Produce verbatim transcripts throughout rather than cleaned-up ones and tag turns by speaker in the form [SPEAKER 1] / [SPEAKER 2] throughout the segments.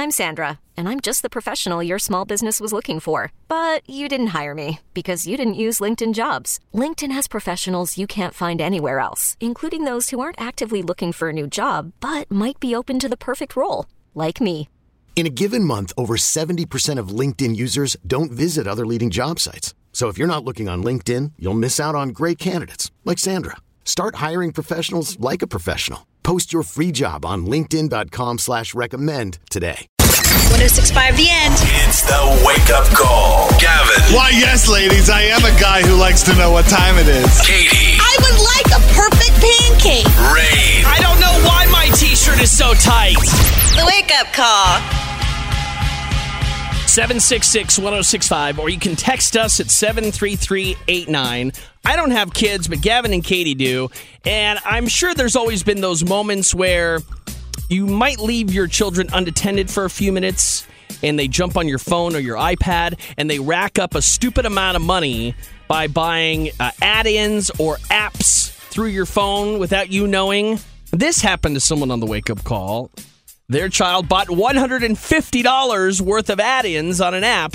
[SPEAKER 1] I'm Sandra, and I'm just the professional your small business was looking for. But you didn't hire me because you didn't use LinkedIn Jobs. LinkedIn has professionals you can't find anywhere else, including those who aren't actively looking for a new job, but might be open to the perfect role, like me.
[SPEAKER 2] In a given month, over seventy percent of LinkedIn users don't visit other leading job sites. So if you're not looking on LinkedIn, you'll miss out on great candidates like Sandra. Start hiring professionals like a professional. Post your free job on linkedin.com slash recommend today.
[SPEAKER 3] one oh six point five The End.
[SPEAKER 4] It's the wake-up call. Gavin.
[SPEAKER 5] Why, yes, ladies, I am a guy who likes to know what time it is.
[SPEAKER 4] Katie.
[SPEAKER 3] I would like a perfect pancake.
[SPEAKER 4] Rain.
[SPEAKER 6] I don't know why my t-shirt is so tight.
[SPEAKER 3] The wake-up call.
[SPEAKER 6] seven six six, one oh six five, or you can text us at seven three three eight nine. I don't have kids, but Gavin and Katie do. And I'm sure there's always been those moments where you might leave your children unattended for a few minutes and they jump on your phone or your iPad and they rack up a stupid amount of money by buying uh, add-ins or apps through your phone without you knowing. This happened to someone on the wake-up call. Their child bought one hundred fifty dollars worth of add-ins on an app,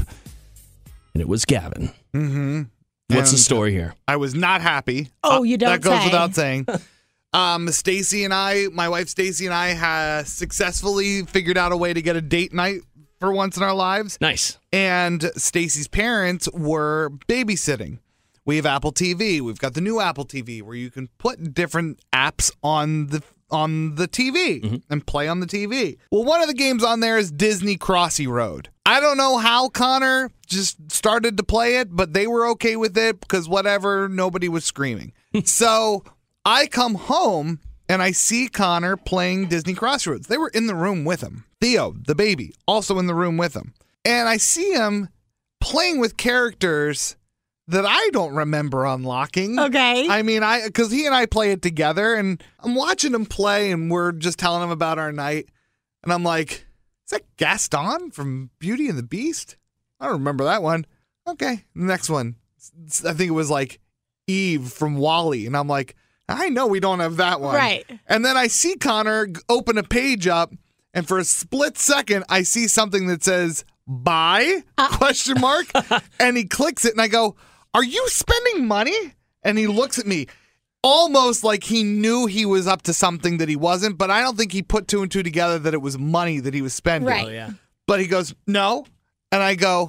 [SPEAKER 6] and it was Gavin.
[SPEAKER 5] Mm-hmm.
[SPEAKER 6] What's
[SPEAKER 5] And
[SPEAKER 6] the story here?
[SPEAKER 5] I was not happy.
[SPEAKER 7] Oh, you don't
[SPEAKER 5] That goes
[SPEAKER 7] say.
[SPEAKER 5] without saying. um, Stacy and I, my wife Stacy and I, have successfully figured out a way to get a date night for once in our lives.
[SPEAKER 6] Nice.
[SPEAKER 5] And Stacy's parents were babysitting. We have Apple T V. We've got the new Apple T V where you can put different apps on the on the T V mm-hmm. and play on the T V. Well, one of the games on there is Disney Crossy Road. I don't know how Connor just started to play it, but they were okay with it because whatever, nobody was screaming. So I come home and I see Connor playing Disney Crossroads. They were in the room with him. Theo, the baby, also in the room with him. And I see him playing with characters that I don't remember unlocking.
[SPEAKER 7] Okay.
[SPEAKER 5] I mean, I because he and I play it together, and I'm watching him play, and we're just telling him about our night. And I'm like, is that Gaston from Beauty and the Beast? I don't remember that one. Okay, next one. I think it was like Eve from WALL-E. And I'm like, I know we don't have that one.
[SPEAKER 7] Right.
[SPEAKER 5] And then I see Connor open a page up, and for a split second, I see something that says, buy, uh. question mark. And he clicks it, and I go, are you spending money? And he looks at me almost like he knew he was up to something that he wasn't, but I don't think he put two and two together that it was money that he was spending.
[SPEAKER 7] Right.
[SPEAKER 6] Oh, yeah.
[SPEAKER 5] But he goes, no. And I go,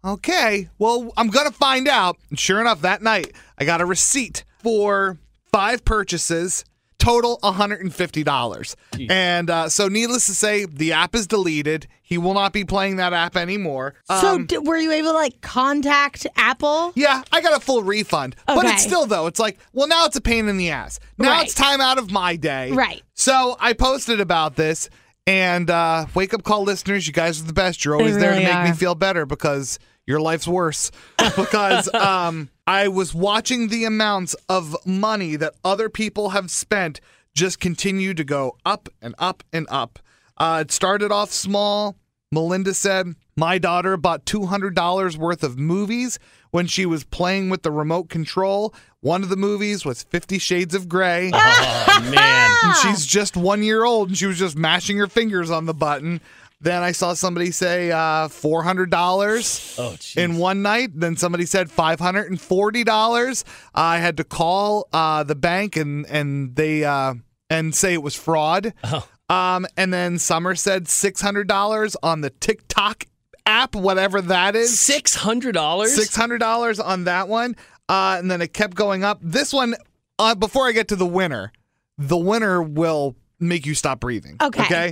[SPEAKER 5] okay, well, I'm going to find out. And sure enough, that night, I got a receipt for five purchases, total one hundred fifty dollars. Jeez. And uh, so needless to say, the app is deleted. He will not be playing that app anymore.
[SPEAKER 7] So
[SPEAKER 5] Um,
[SPEAKER 7] d- were you able to, like, contact Apple?
[SPEAKER 5] Yeah, I got a full refund. But
[SPEAKER 7] Okay.
[SPEAKER 5] it's still, though, it's like, well, now it's a pain in the ass. Now
[SPEAKER 7] Right.
[SPEAKER 5] it's time out of my day.
[SPEAKER 7] Right.
[SPEAKER 5] So I posted about this, and uh, wake up call listeners, you guys are the best. You're always
[SPEAKER 7] They
[SPEAKER 5] there to
[SPEAKER 7] really
[SPEAKER 5] make me
[SPEAKER 7] are.
[SPEAKER 5] feel better because your life's worse. Because um, I was watching the amounts of money that other people have spent just continue to go up and up and up. Uh, it started off small. Melinda said, my daughter bought two hundred dollars worth of movies when she was playing with the remote control. One of the movies was Fifty Shades of Grey.
[SPEAKER 6] Oh, man.
[SPEAKER 5] And she's just one year old, and she was just mashing her fingers on the button. Then I saw somebody say uh, four hundred dollars
[SPEAKER 6] Oh, jeez.
[SPEAKER 5] in one night. Then somebody said five hundred forty dollars. I had to call uh, the bank and and they uh, and say it was fraud.
[SPEAKER 6] Oh.
[SPEAKER 5] Um, and then Summer said six hundred dollars on the TikTok app, whatever that is.
[SPEAKER 6] six hundred dollars?
[SPEAKER 5] six hundred dollars on that one. Uh, and then it kept going up. This one, uh, before I get to the winner, the winner will make you stop breathing.
[SPEAKER 7] Okay.
[SPEAKER 5] Okay.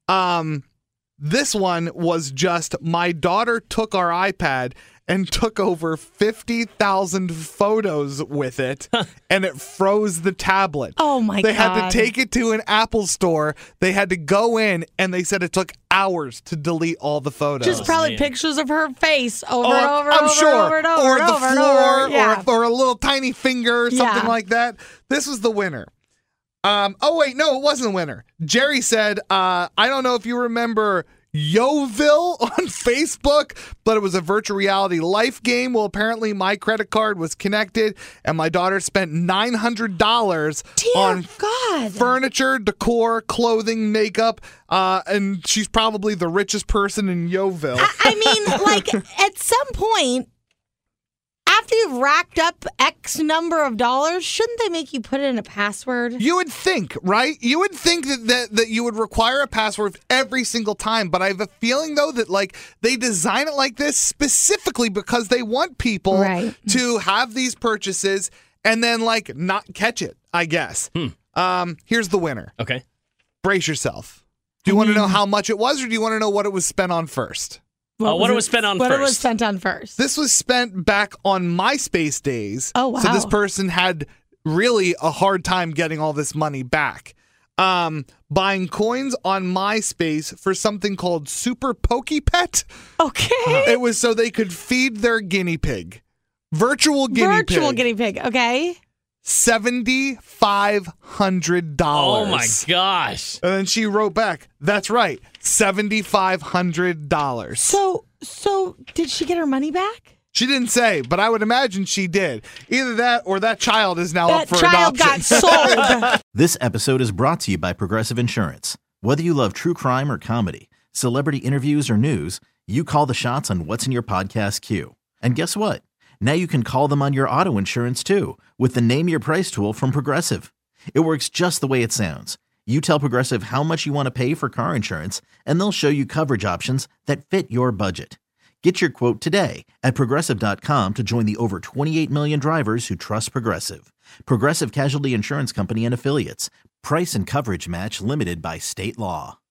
[SPEAKER 5] Um, this one was just my daughter took our iPad and took over fifty thousand photos with it, and it froze the tablet.
[SPEAKER 7] Oh, my
[SPEAKER 5] They
[SPEAKER 7] God.
[SPEAKER 5] had to take it to an Apple store. They had to go in, and they said it took hours to delete all the photos.
[SPEAKER 7] Just probably
[SPEAKER 6] man.
[SPEAKER 7] pictures of her face over
[SPEAKER 5] Oh,
[SPEAKER 7] and over
[SPEAKER 5] I'm
[SPEAKER 7] and over
[SPEAKER 5] sure.
[SPEAKER 7] and over and over
[SPEAKER 5] or
[SPEAKER 7] and
[SPEAKER 5] the
[SPEAKER 7] over and
[SPEAKER 5] floor,
[SPEAKER 7] over. Yeah.
[SPEAKER 5] or, or a little tiny finger, or something
[SPEAKER 7] Yeah.
[SPEAKER 5] like that. This was the winner. Um. Oh, wait, no, it wasn't the winner. Jerry said, uh, I don't know if you remember Yoville on Facebook, but it was a virtual reality life game. Well, apparently my credit card was connected, and my daughter spent nine hundred dollars
[SPEAKER 7] Dear
[SPEAKER 5] on
[SPEAKER 7] God.
[SPEAKER 5] furniture, decor, clothing, makeup, uh, and she's probably the richest person in Yoville.
[SPEAKER 7] I, I mean, like, at some point, after you've racked up X number of dollars, shouldn't they make you put in a password?
[SPEAKER 5] You would think, right? You would think that, that that you would require a password every single time, but I have a feeling, though, that like they design it like this specifically because they want people
[SPEAKER 7] Right.
[SPEAKER 5] to have these purchases and then like not catch it, I guess.
[SPEAKER 6] Hmm.
[SPEAKER 5] Um, here's the winner.
[SPEAKER 6] Okay.
[SPEAKER 5] Brace yourself. Do you want to know how much it was, or do you want to know what it was spent on first?
[SPEAKER 6] Uh, what it was spent on
[SPEAKER 7] what
[SPEAKER 6] first.
[SPEAKER 7] it was spent on first.
[SPEAKER 5] This was spent back on MySpace days.
[SPEAKER 7] Oh, wow.
[SPEAKER 5] So this person had really a hard time getting all this money back. Um, buying coins on MySpace for something called Super Pokepet.
[SPEAKER 7] Okay.
[SPEAKER 5] It was so they could feed their guinea pig. Virtual guinea
[SPEAKER 7] Virtual
[SPEAKER 5] pig.
[SPEAKER 7] guinea pig. Okay.
[SPEAKER 5] seven thousand five hundred dollars.
[SPEAKER 6] Oh my gosh.
[SPEAKER 5] And then she wrote back, that's right, seven thousand five hundred dollars.
[SPEAKER 7] So, so did she get her money back?
[SPEAKER 5] She didn't say, but I would imagine she did. Either that or that child is now
[SPEAKER 7] That
[SPEAKER 5] up for
[SPEAKER 7] child
[SPEAKER 5] adoption.
[SPEAKER 7] got sold.
[SPEAKER 8] This episode is brought to you by Progressive Insurance. Whether you love true crime or comedy, celebrity interviews or news, you call the shots on what's in your podcast queue. And guess what? Now you can call them on your auto insurance too with the Name Your Price tool from Progressive. It works just the way it sounds. You tell Progressive how much you want to pay for car insurance, and they'll show you coverage options that fit your budget. Get your quote today at Progressive dot com to join the over twenty-eight million drivers who trust Progressive. Progressive Casualty Insurance Company and Affiliates. Price and coverage match limited by state law.